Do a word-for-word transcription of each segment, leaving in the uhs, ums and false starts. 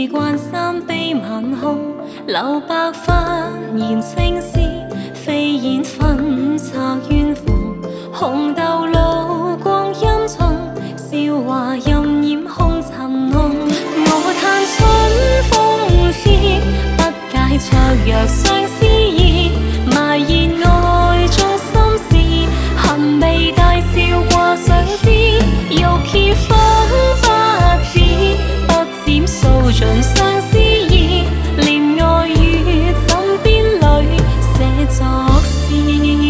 慣三悲晚空，留白髮言青絲，飛燕粉擦怨婦，紅豆露光陰中，笑話任染紅塵夢。我嘆春風痴，不解雀躍相思意，埋言愛中心事，恨未大笑過想知，欲揭風花紙，不沾訴盡相思意，憐愛於枕邊裏寫作詩。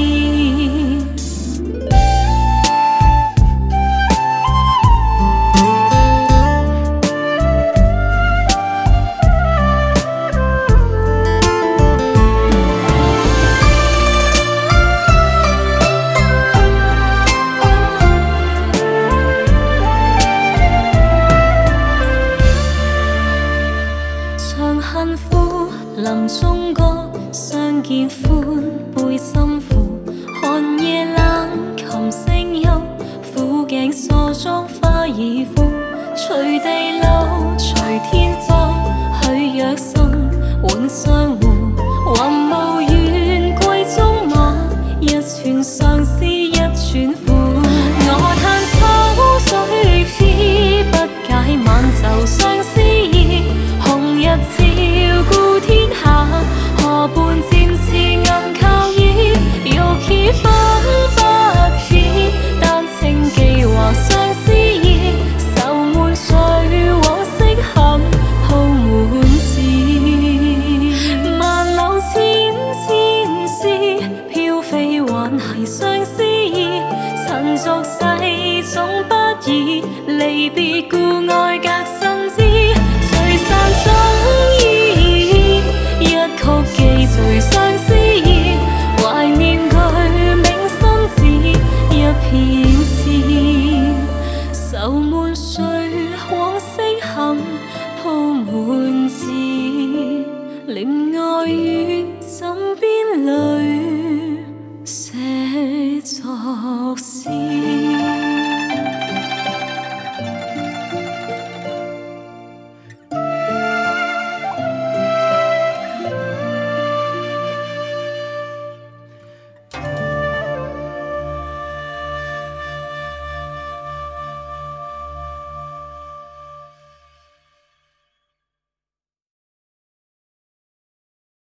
恨苦林中歌，相見歡背心苦。寒夜冷琴聲幽，苦頸梳妝花已枯。隨地流，隨天荒，許約信永相互。雲霧遠歸中望，一串相思一串苦。我嘆秋水痴，不解晚袖相思意。紅日照顧天下，河畔漸似暗靠倚。欲揭風花紙，丹青記畫相思意。愁悶誰往昔恨鋪滿紙。萬縷千千絲，飄飛還係相思意。塵俗世總不易，離別故愛隔身枝。聚散總依依，一曲寄隨相思意。懷念佢銘心字，一片痴。愁悶誰往昔恨鋪滿紙，憐愛於枕邊裏寫作詩。